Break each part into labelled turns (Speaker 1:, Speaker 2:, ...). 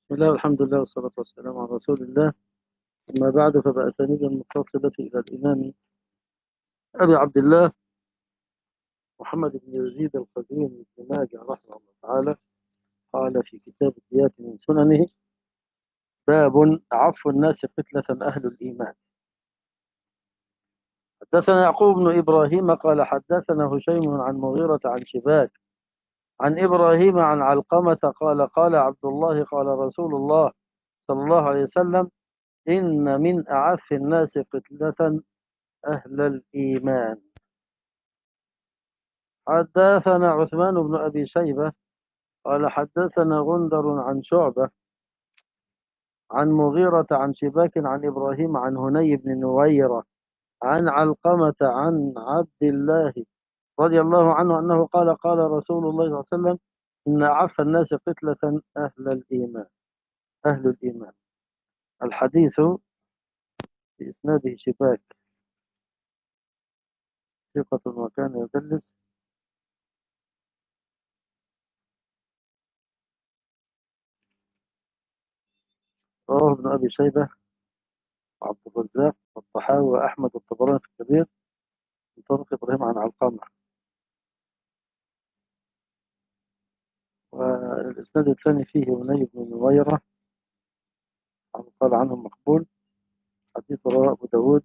Speaker 1: بسم الله والحمد لله والصلاة والسلام على رسول الله. أما بعد فبأسانيد المتصلة إلى الإمام أبي عبد الله محمد بن يزيد القديم بن ماجه رحمه الله تعالى قال في كتاب الديات من سننه: باب عفو الناس قتلة أهل الإيمان. حدثنا يعقوب بن إبراهيم قال حدثنا هشيم عن مغيرة عن شباك عن إبراهيم عن علقمة قال قال عبد الله قال رسول الله صلى الله عليه وسلم: إن من أعف الناس قتلة أهل الإيمان. حدثنا عثمان بن أبي شيبة قال حدثنا غندر عن شعبة عن مغيرة عن شباك عن إبراهيم عن هني بن نويرة عن علقمة عن عبد الله رضي الله عنه أنه قال قال رسول الله صلى الله عليه وسلم: إن أعف الناس قتلة أهل الإيمان. أهل الإيمان. الحديث في إسناده شباك ثقة وكان يدلس. رواه ابن أبي شيبة وعبد الرزاق والطحاوي وأحمد الطبراني في الكبير من طريق إبراهيم عن علقمة. والإسناد الثاني فيه هني بن نويرة قال عنه مقبول. حديث رواه أبو داود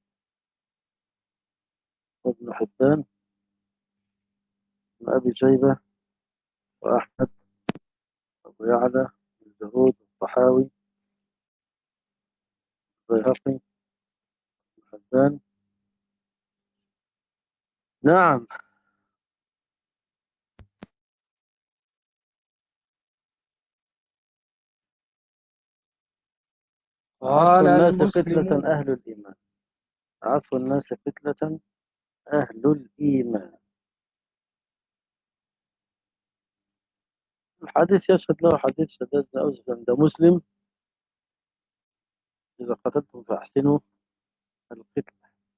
Speaker 1: وابن حبان وأبي شيبة وأحمد وأبو يعلى والزهود والطحاوي والبيهقي والحبان. نعم. عفو
Speaker 2: قال
Speaker 1: الناس قتلة
Speaker 2: المسلمون.
Speaker 1: أهل الإيمان. عفو الناس قتلة أهل الإيمان. الحديث يشهد له حديث شداد بن أوس عند مسلم: إذا قتلتم فأحسنوا القتل.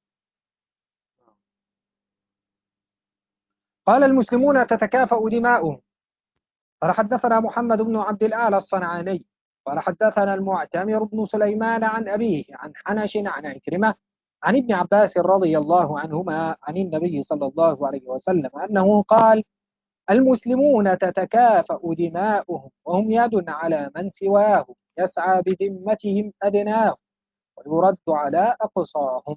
Speaker 2: قال المسلمون تتكافأ دماؤهم. قال حدثنا محمد بن عبد الآل الصنعاني قال حدثنا المعتمر بن سليمان عن أبيه عن حنش عن عكرمة عن ابن عباس رضي الله عنهما عن النبي صلى الله عليه وسلم أنه قال: المسلمون تتكافأ دماؤهم وهم يد على من سواهم يسعى بذمتهم أدناهم ويرد على أقصاهم.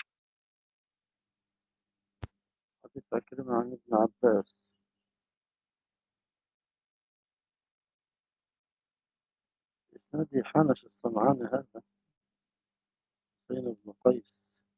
Speaker 1: حديث عكرمة عن ابن عباس. إسنادي حنش الصنعاني هذا حسين بن قيس.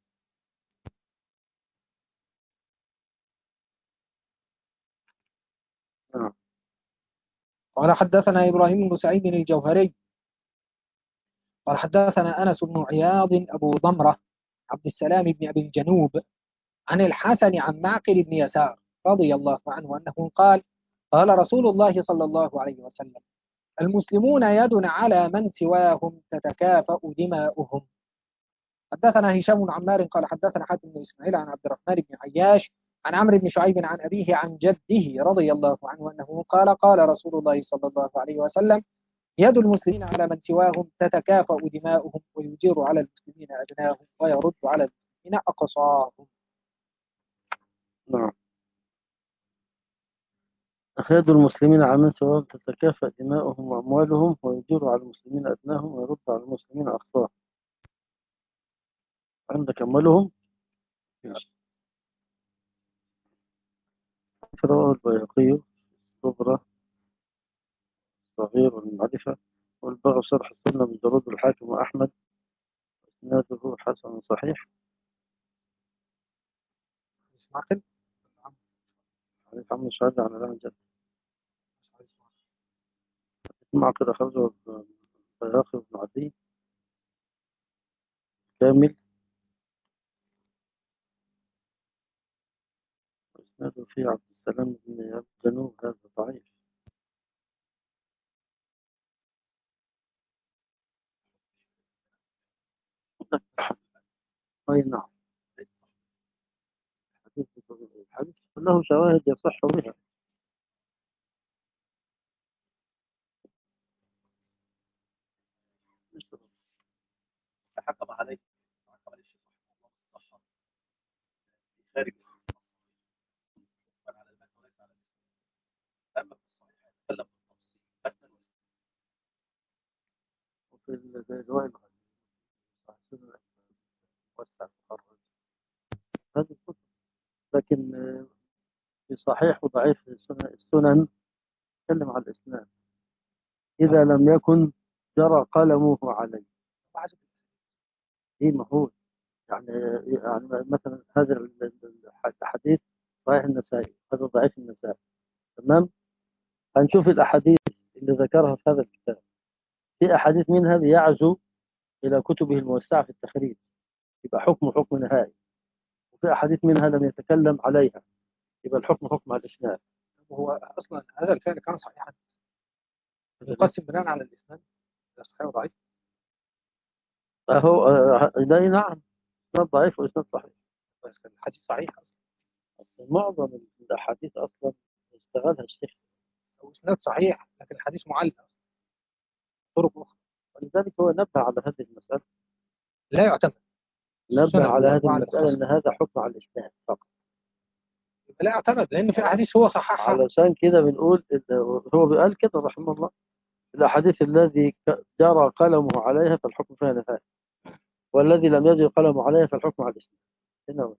Speaker 1: نعم.
Speaker 2: قال حدثنا إبراهيم بن سعيد الجوهري قال حدثنا أنس بن عياض أبو ضمرة عبد السلام بن أبي الجنوب عن الحسن عن معقل بن يسار رضي الله عنه أنه قال: قال رسول الله صلى الله عليه وسلم: المسلمون يد على من سواهم تتكافأ دماؤهم. حدثنا هشام بن عمار قال حدثنا حاتم بن إسماعيل عن عبد الرحمن بن عياش عن عمرو بن شعيب عن أبيه عن جده رضي الله عنه أنه قال: قال رسول الله صلى الله عليه وسلم: يد المسلمين على من سواهم تتكافأ دماؤهم ويجير على المسلمين أدناهم ويرد على المسلمين أقصاهم.
Speaker 1: نعم. أخياد المسلمين على من سواهم تتكافأ دماؤهم وأموالهم ويجير على المسلمين أدناهم ويرد على المسلمين أقصاهم. عندك أموالهم رواه البيهقي الصغرى صغير والمعرفة والبغي شرح السنة من جرود الحاكم وأحمد. إسناده حسن صحيح.
Speaker 2: معقل.
Speaker 1: حديث عم شهادة عن الإمام جد معقد أخرجه البيهقي بن عدي كامل. وإسناده فيه عبد السلام بن أبي جنوب هذا ضعيف. أي نعم. الحديث له شواهد يصح بها. في الرواية وسع التخرج هذه الكتب. لكن في صحيح وضعيف السنن تكلم عن الإسلام إذا لم يكن جرى قلمه عليه. إيه ما هو يعني، يعني مثلا هذا الحديث صحيح النسائي، هذا ضعيف النسائي، تمام. هنشوف الأحاديث اللي ذكرها في هذا الكتاب، في أحاديث منها يعزو إلى كتبه الموسعة في التخريج، يبقى حكم نهائي. وفي أحاديث منها لم يتكلم عليها، يبقى الحكم حكم على الإسناد.
Speaker 2: هو اصلا هذا الفعل كان صحيحا يقسم بناء على الاسناد الى صحيح وضعيف.
Speaker 1: فهو لا نعم، إسناد ضعيف وإسناد صحيح.
Speaker 2: بس كان الحديث صحيح
Speaker 1: معظم الأحاديث أصلا اشتغلها الشيخ،
Speaker 2: او اسناد صحيح لكن الحديث معلق طرق اخرى
Speaker 1: ولذلك هو نبه على هذه المسألة،
Speaker 2: لا يعتمد.
Speaker 1: نبه
Speaker 2: السنن
Speaker 1: على هذه
Speaker 2: والانواع
Speaker 1: المسألة
Speaker 2: المختصره
Speaker 1: أن هذا حكم على الإسناد فقط.
Speaker 2: لا يعتمد لان في احاديث هو صححها.
Speaker 1: علشان كده بنقول هو بيقال كده رحمه الله، الأحاديث الذي جرى قلمه عليها فالحكم فيها نهائي، والذي لم يجري قلمه عليها فالحكم على الإسلام. هنا هو.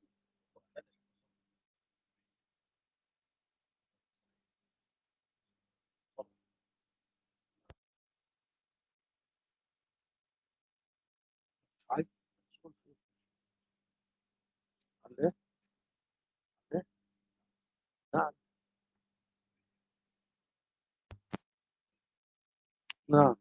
Speaker 2: صحيح.
Speaker 1: عليه؟ عليه؟ نعم. نعم.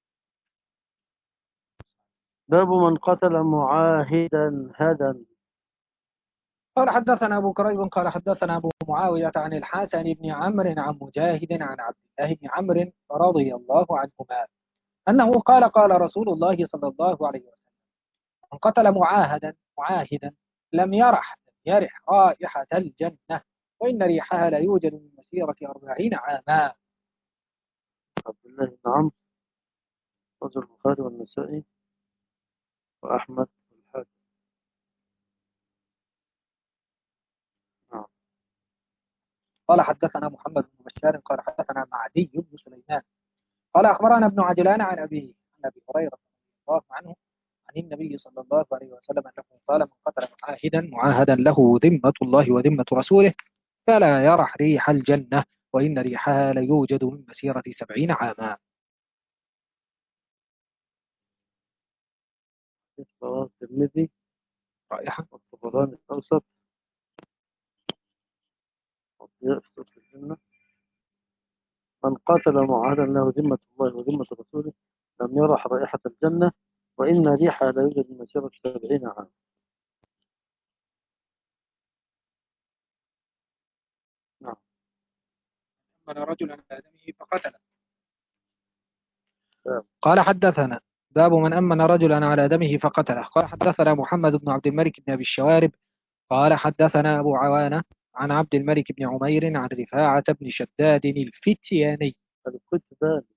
Speaker 1: باب من قتل معاهدا هدى.
Speaker 2: قال حدثنا ابو كريب قال حدثنا ابو معاويه عن الحسن بن عمرو عن مجاهد عن عبد الله بن عمرو رضي الله عنهما انه قال قال رسول الله صلى الله عليه وسلم من قتل معاهدا لم يرح رائحة الجنة وإن ريحها لا يوجد من مسيرة 40 عاما.
Speaker 1: عبد الله بن عمرو، رجل البخاري والنسائي وأحمد والحاكم. نعم.
Speaker 2: قال حدثنا محمد بن بشار قال حدثنا معدي بن سليمان قال أخبرنا ابن عجلان عن أبيه عن أبي هريرة رضي الله عنه عن النبي صلى الله عليه وسلم أنه قال من قتل معاهدا له ذمة الله وذمة رسوله فلا يرح ريح الجنة وإن ريحها ليوجد من مسيرة 70 عاما.
Speaker 1: رواه الترمذي
Speaker 2: رائحة
Speaker 1: والطبراني الأوسط والضياء في سورة الجنة. من قاتل معاهدا له ذمة الله وذمة رسوله لم يرح رائحة الجنة وإن ريحها لا يوجد من مسيرة 70 عام. نعم.
Speaker 2: من رجلا على دمه فقتله.
Speaker 1: نعم.
Speaker 2: قال حدثنا باب من أمن رجلا على دمه فقتله. قال حدثنا محمد بن عبد الملك بن أبي الشوارب قال حدثنا أبو عوانة عن عبد الملك بن عمير عن رفاعة بن شداد الفتياني
Speaker 1: هذا كنت ذلك.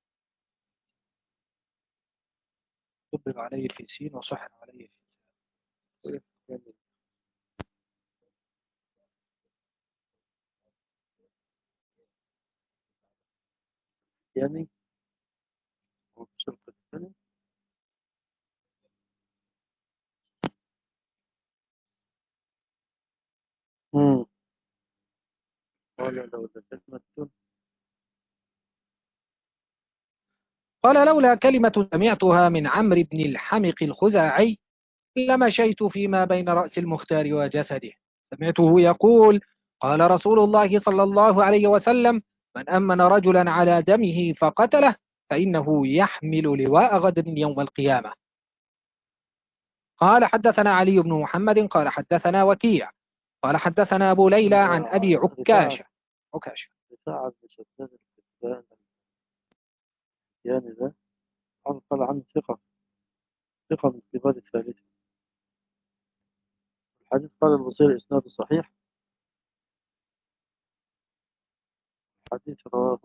Speaker 2: ضرب عليه في سين وصحن عليه في
Speaker 1: يعني وشرط الثاني. قال لو ذكرت
Speaker 2: قال لولا كلمة سمعتها من عمرو بن الحمق الخزاعي لمشيت فيما بين رأس المختار وجسده. سمعته يقول قال رسول الله صلى الله عليه وسلم من أمن رجلا على دمه فقتله فإنه يحمل لواء غد يوم القيامة. قال حدثنا علي بن محمد قال حدثنا وكيع قال حدثنا أبو ليلى عن أبي عكاشة
Speaker 1: رفاعة بن شداد الكتبان يعني ده قال عنه ثقة من كبار الثالثة. الحديث قال البصير إسناده صحيح. الحديث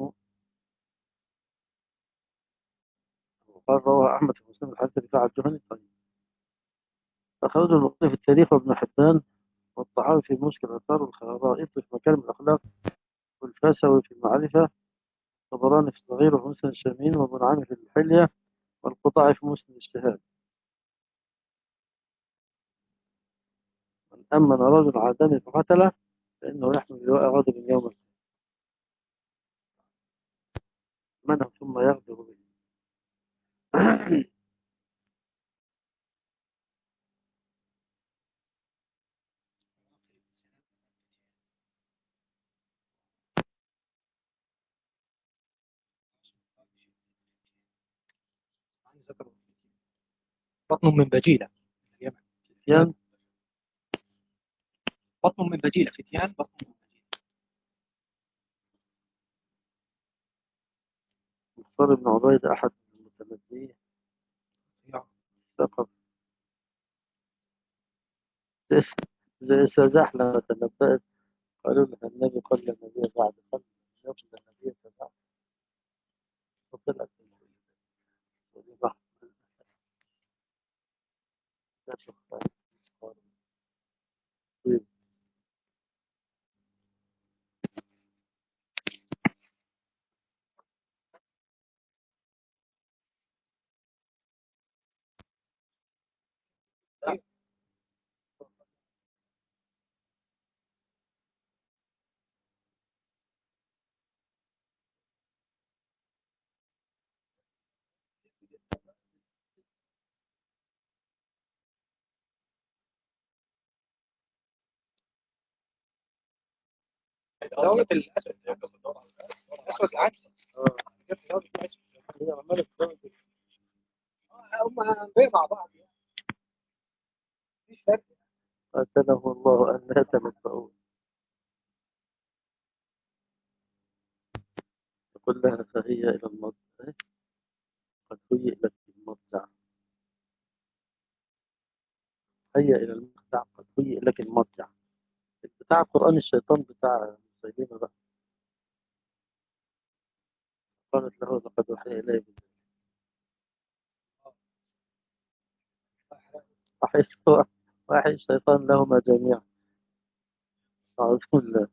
Speaker 1: رواه أحمد في مسلم الحديث رفاعة الجهني. طيب، أخرجه البخاري في التاريخ وابن حبان والطحاوي في مشكل الآثار والخرائط في مكارم الأخلاق والفاسوي في المعرفة، الطبراني في الصغير وفي مسند الشاميين وابن عامر في الحلية والقطاع في مسلم اجتهاد. من أمن رجل على دم فقتله فإنه يحمل لواء غضب يوم القيامة. منه ثم يغدر به.
Speaker 2: بطن من بجيلة اليمن.
Speaker 1: فتيان.
Speaker 2: بطن من بجيلة فتيان بطن من
Speaker 1: مختار بن عبيد أحد المتنبئين
Speaker 2: بجيلة.
Speaker 1: ثقف. زي سزاح لما تنبأت قالوا لها النبي قال النبي بعد قال يقل النبي بعد فطلعت من كل بحر لا تخفى. طيب.
Speaker 2: الأسود الأسود الأسود العكس.
Speaker 1: آه. هي عمالة تزود.
Speaker 2: هم بيه مع بعض يعني. مفيش فرق.
Speaker 1: قاتله الله أن لا تنبؤون. يقول لها فهي إلى المضجع قد هيئ لك المضجع. هيا إلى المضجع قد هيئ لك المضجع. بتاع قرآن الشيطان بتاع مسيلمة بقى. قالت له لقد أوحي إلي وحي وحي الشيطان لهما جميعا. أعوذ بالله.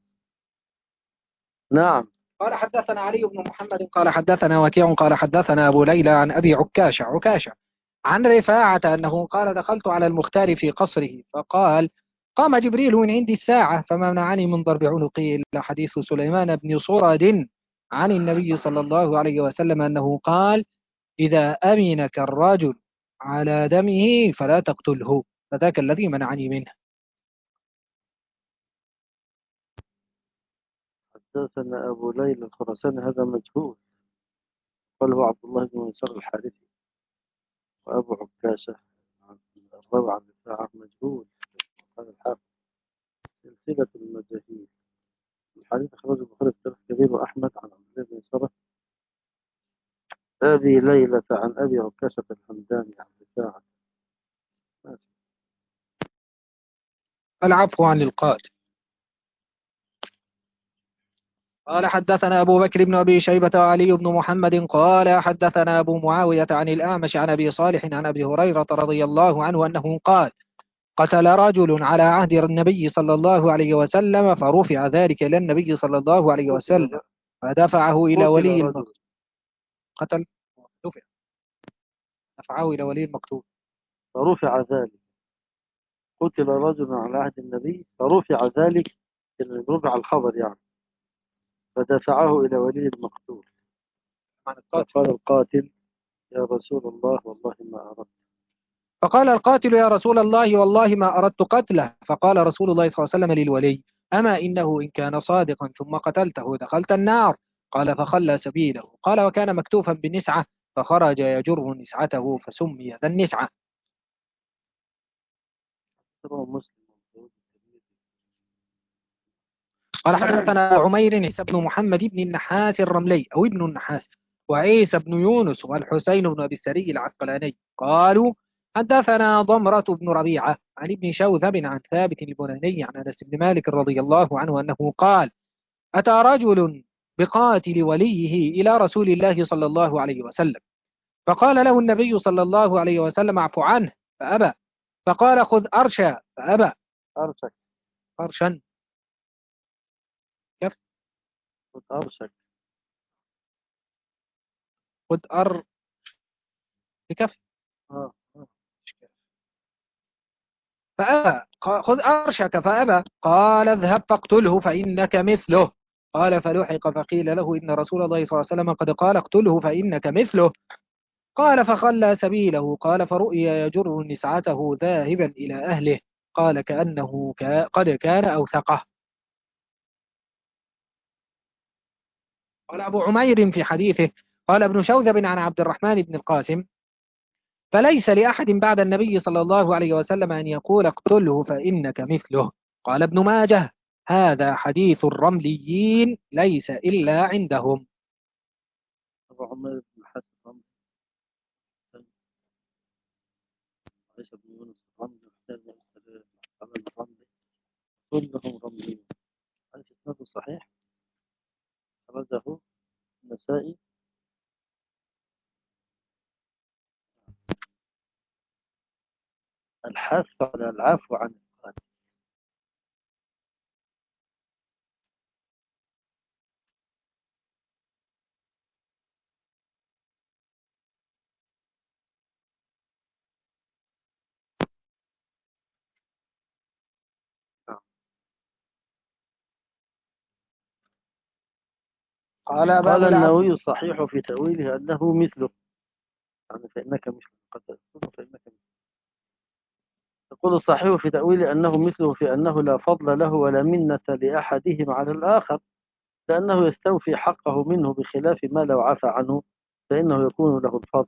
Speaker 1: نعم.
Speaker 2: قال حدثنا علي بن محمد قال حدثنا وكيع قال حدثنا أبو ليلى عن أبي عكاشة عن رفاعة أنه قال دخلت على المختار في قصره فقال قام جبريل من عندي الساعة فما منعني من ضرب عنقي إلا حديث سليمان بن صرد عن النبي صلى الله عليه وسلم أنه قال إذا أمنك الرجل على دمه فلا تقتله فذاك الذي منعني منه.
Speaker 1: حدثنا أبو ليلى الخراساني هذا مجهول. قال هو عبد الله بن يسار الحارثي. وأبو عكاشة الراوي عن الساعة مجهول. هذا الحافظ سلسلة المجاهيل. الحديث أخرجه البخاري في التاريخ الكبير وأحمد عن عبد الله بن يسار أبي ليلى عن أبي عكاشة الحمداني عن رفاعة.
Speaker 2: العفو عن القاتل. قال حدثنا أبو بكر بن أبي شيبة وعلي بن محمد قال حدثنا أبو معاوية عن الأعمش عن أبي صالح عن أبي هريرة رضي الله عنه أنه قال قتل رجل على عهد النبي صلى الله عليه وسلم فرفع ذلك إلى النبي صلى الله عليه وسلم فدفعه إلى
Speaker 1: قتل
Speaker 2: ولي
Speaker 1: رجل.
Speaker 2: المقتول. قتل دفع دفعه إلى ولي المقتول.
Speaker 1: فرفع ذلك. قتل رجل على عهد النبي فرفع ذلك. رفع الخبر يعني. فدفعه إلى ولي المقتول.
Speaker 2: عن القاتل.
Speaker 1: فقال القاتل يا رسول الله والله ما أردت.
Speaker 2: فقال القاتل يا رسول الله والله ما أردت قتله فقال رسول الله صلى الله عليه وسلم للولي أما إنه إن كان صادقا ثم قتلته دخلت النار. قال فخلى سبيله. قال وكان مكتوفا بالنسعة فخرج يجر نسعته فسمي ذا النسعة.
Speaker 1: رواه مسلم.
Speaker 2: قال حدثنا عمير عيسى بن محمد بن النحاس الرملي أو ابن النحاس وعيسى بن يونس والحسين بن أبي السري العسقلاني قالوا حدثنا ضمرة بن ربيعة عن ابن شوذب عن ثابت البناني عن أنس بن مالك رضي الله عنه أنه قال أتى رجل بقاتل وليه إلى رسول الله صلى الله عليه وسلم فقال له النبي صلى الله عليه وسلم اعف عنه فأبى فقال خذ أرشا فأبى.
Speaker 1: أرشك.
Speaker 2: أرشا كيف
Speaker 1: قلت أرشك.
Speaker 2: خذ بكف.
Speaker 1: آه.
Speaker 2: فأبى خذ أرشك فأبى، قال اذهب فاقتله فإنك مثله. قال فلحق فقيل له إن رسول الله صلى الله عليه وسلم قد قال اقتله فإنك مثله. قال فخلى سبيله. قال فرؤي يجر نسعته ذاهبا إلى أهله. قال كأنه قد كان أوثقه. قال أبو عمير في حديثه، قال ابن شوذب عن عبد الرحمن بن القاسم: فليس لأحد بعد النبي صلى الله عليه وسلم أن يقول اقتله فإنك مثله. قال ابن ماجه: هذا حديث الرمليين ليس إلا عندهم.
Speaker 1: أبو عمير بن الحسن رمزي، عيسى بن يونس رمزي، حسين بن السرير الرمزي، كلهم رمزيون. هذا إسناد صحيح، أخرجه النسائي. الحث على العفو عن القاتل. نعم.
Speaker 2: قال باب
Speaker 1: قال
Speaker 2: العفو.
Speaker 1: النووي الصحيح في تأويله أنه مثله، يعني فإنك مثله، قد تكون فإنك مثله. يقول الصحيح في تأويله أنه مثله في أنه لا فضل له ولا منة لأحدهم على الآخر، لأنه يستوفي حقه منه، بخلاف ما لو عفى عنه فإنه يكون له الفضل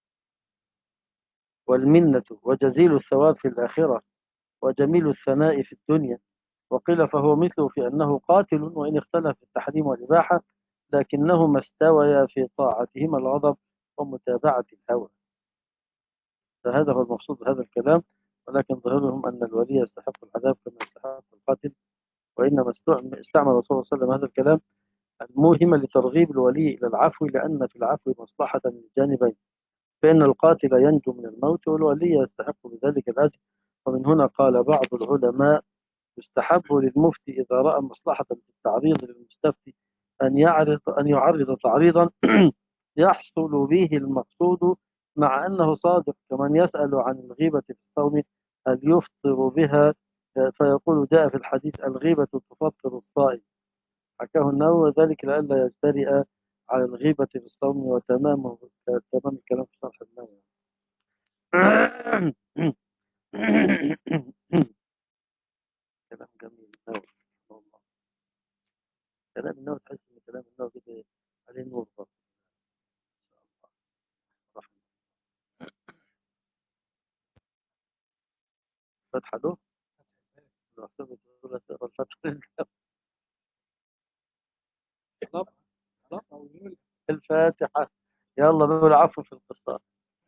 Speaker 1: والمنة وجزيل الثواب في الآخرة وجميل الثناء في الدنيا. وقيل فهو مثله في أنه قاتل، وإن اختلف في التحريم والإباحة، لكنهما استويا في طاعتهما الغضب ومتابعة الهوى. فهذا هو المقصود بهذا الكلام، ولكن ظاهرهم أن الولي يستحق العذاب كما يستحق القاتل. وإنما استعمل رسول الله صلى الله عليه وسلم هذا الكلام الموهم لترغيب الولي إلى العفو، لأن في العفو مصلحة للجانبين، فإن القاتل ينجو من الموت والولي يستحق بذلك الأجر. ومن هنا قال بعض العلماء: يستحب للمفتي إذا رأى مصلحة في التعريض للمستفتي أن يعرض تعريضا يحصل به المقصود، مع أنه صادق، كمن يسأل عن الغيبة في الصوم هل يفطر بها، فيقول جاء في الحديث الغيبة تفطر الصائم. حكاه النووي ذلك لئلا يجترئ على الغيبة في الصوم، وتمامه تمام الكلام في شرح النووي. كلام جميل النووي، والله كلام النووي تحس ان كلام النووي كده عليه نور برضه. رحمة فتحة له، لو حسبت تقول تقرا الفتحة.
Speaker 2: طلب طلب أو يقول.
Speaker 1: الفاتحة. يلا نقول عفو في القصة.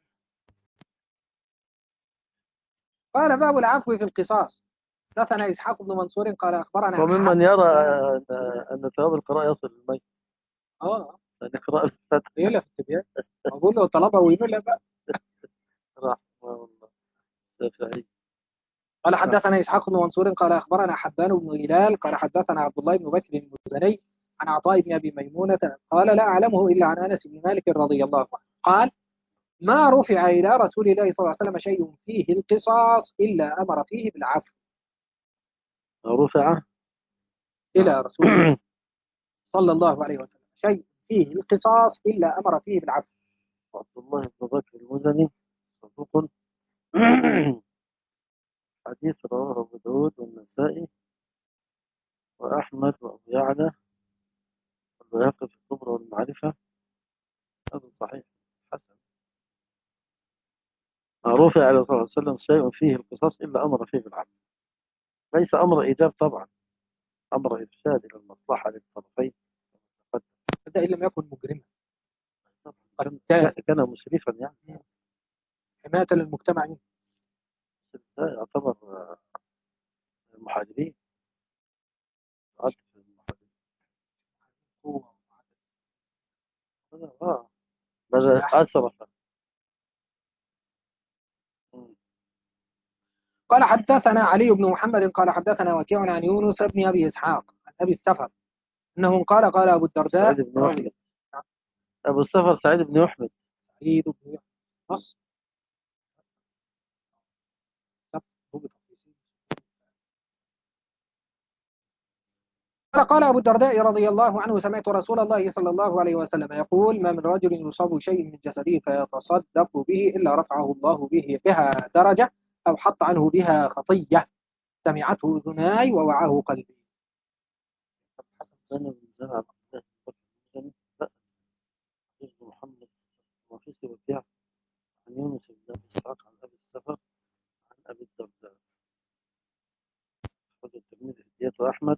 Speaker 2: قال باب العفو في القصاص. حدثنا إسحاق بن منصور قال أخبرنا
Speaker 1: وممن يرى أن ثواب القراءة يصل للميت،
Speaker 2: اه
Speaker 1: أن يقرأ الفتحة.
Speaker 2: يقول في التبيان. أقول له طلبه ويقول له بقى.
Speaker 1: رحمه الله الشافعي.
Speaker 2: قال
Speaker 1: نعم.
Speaker 2: حدثنا إسحاق بن منصور قال أخبرنا حبان بن هلال قال حدثنا عبد الله بن بكر المزني عن عطاء بن أبي ميمونة قال لا أعلمه إلا عن أنس بن مالك رضي الله عنه قال ما رفع إلى رسول الله صلى الله عليه وسلم شيء فيه القصاص إلا أمر فيه بالعفو.
Speaker 1: رفع. نعم.
Speaker 2: إلى رسول الله صلى الله عليه وسلم شيء فيه القصاص إلا أمر فيه بالعفو.
Speaker 1: عبد الله بن بكر المزني صدوق. حديث رواه أبو داود والنسائي وأحمد وأبو يعلى والبيهقي في الكبرى والمعرفة. هذا صحيح حسن. ما رفع إلى صلى الله عليه وسلم شيء فيه القصاص إلا أمر فيه بالعدل. ليس أمر إيجاب طبعا، أمر إرشاد إلى المصلحة للطرفين.
Speaker 2: هذا إن لم يكن مجرما
Speaker 1: كان
Speaker 2: قتال
Speaker 1: كان مسرفا يعني.
Speaker 2: حماية للمجتمع.
Speaker 1: ده يعتبر المحاربين، عدل في المحاربين.
Speaker 2: قوة
Speaker 1: آه بل
Speaker 2: وسلاح.
Speaker 1: أسرف.
Speaker 2: قال حدثنا علي بن محمد قال حدثنا وكيع عن يونس بن أبي إسحاق عن أبي السفر أنه قال أبو
Speaker 1: سعيد
Speaker 2: الدرداء
Speaker 1: بن يحمد. أبو السفر سعيد بن يحمد.
Speaker 2: سعيد بن نص ضبط في سين. قال أبو الدرداء رضي الله عنه سمعت رسول الله صلى الله عليه وسلم يقول ما من رجل يصاب شيء من جسده فيتصدق به إلا رفعه الله بها درجة أو حط عنه بها خطية سمعته أذناي ووعاه قلبي.
Speaker 1: أنا بن زرع عبد الله بن بكر لا حديث محمد وفيس وكيع عن يونس بن أبي إسحاق عن أبي السفر عن أبي الدرداء أخرج الترمذي هديته أحمد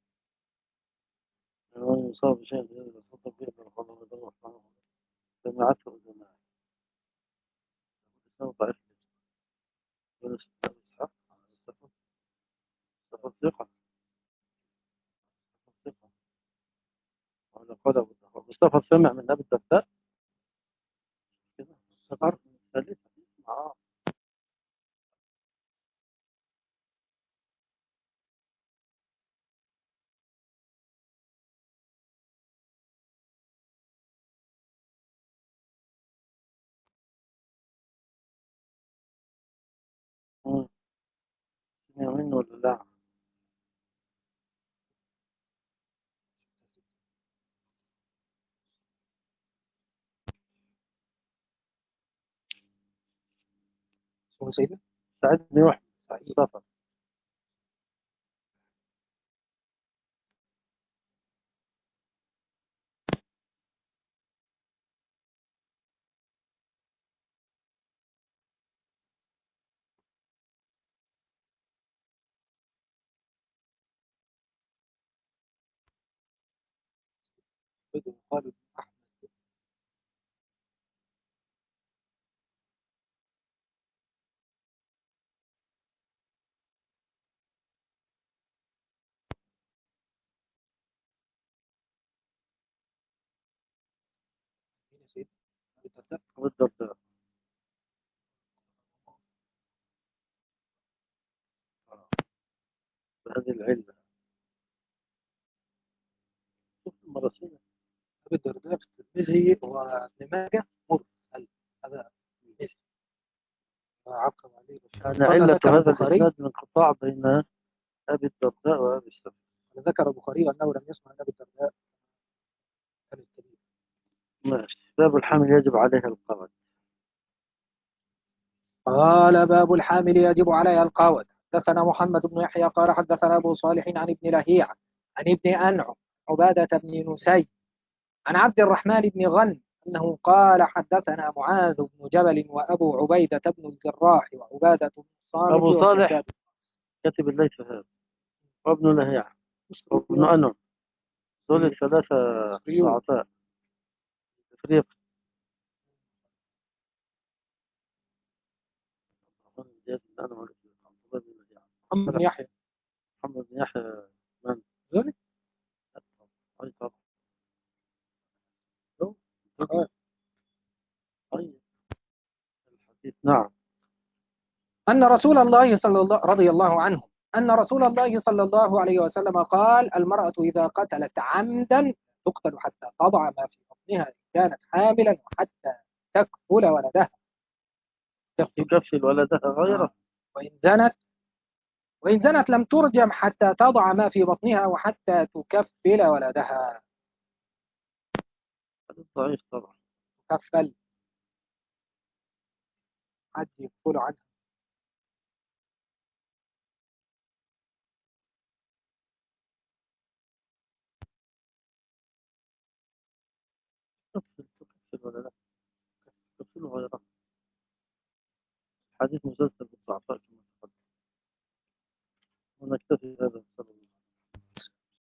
Speaker 1: من يصاب بشيء من هذا الصدق به فالقضاء رضي الله عنه سمعته أذناي سوف ضعيف يونس بن أبي إسحاق عن أبي السفر سفر ثقة ثقة وهذا قال أبو الدرداء مصطفى سمع من أبي الدرداء كده سفر ثالثة معاه سمع منه ولا لا؟
Speaker 2: اسمه سيدنا
Speaker 1: سعيد بن وحده سعيد سفر
Speaker 2: خالد أحمد بن سيدنا أبي الدرداء.
Speaker 1: أبو الدرداء بهذه العلة شوف المراسيل
Speaker 2: أبي الدرداء في الترمذي وابن ماجه مرسل. هذا مثل عقب عليه
Speaker 1: يعني
Speaker 2: قال
Speaker 1: علة
Speaker 2: ذكر
Speaker 1: هذا
Speaker 2: البخاري
Speaker 1: الإسناد الانقطاع بين أبي الدرداء وأبي السفر.
Speaker 2: ذكر البخاري أنه لم يسمع عن أبي الدرداء كان الكبير.
Speaker 1: ماشي باب الحمل يجب عليها القرض.
Speaker 2: قال باب الحامل يجب عليها القول. حدثنا محمد بن يحيى قال حدثنا أبو صالح عن ابن لهيعة عن ابن أنعم عبادة بن نسي عن عبد الرحمن بن غنم أنه قال حدثنا معاذ بن جبل وأبو عبيدة بن الجراح وعبادة بن الصامت
Speaker 1: أبو
Speaker 2: وشداد
Speaker 1: صالح كاتب الليث هذا وابن لهيعة وابن أنم دول الثلاثة ضعفاء تفريق.
Speaker 2: محمد بن يحيى
Speaker 1: محمد بن يحيى من؟
Speaker 2: ذلك
Speaker 1: أي طبعا. طيب الحديث نعم.
Speaker 2: أن رسول الله صلى الله رضي الله عنه أن رسول الله صلى الله عليه وسلم قال المرأة إذا قتلت عمدا تقتل حتى تضع ما في بطنها إن كانت حاملا وحتى تكفل ولدها
Speaker 1: تكفل ولدها غيره.
Speaker 2: وإن زنت لم ترجم حتى تضع ما في بطنها وحتى تكفل ولدها.
Speaker 1: هذا ضعيف طبعا.
Speaker 2: تكفل حد يكفل عنها